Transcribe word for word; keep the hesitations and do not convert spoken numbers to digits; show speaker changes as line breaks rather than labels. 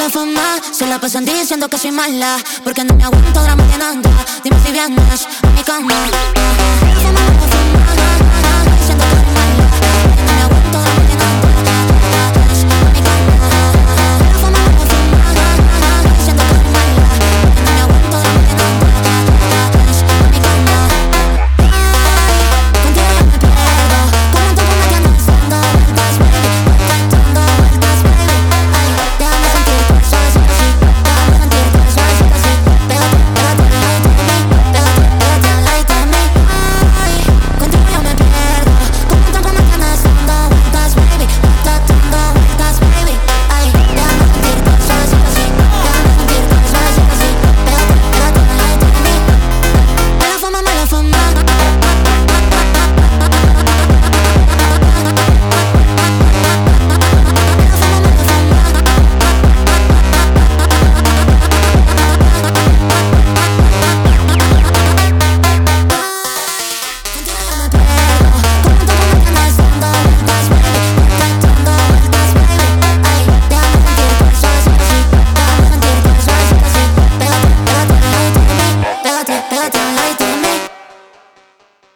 de fama se la pasan diciendo que soy mala, porque no me aguanto drama llenando. Dime si vienes a mi cama. Mala fama, mala fama.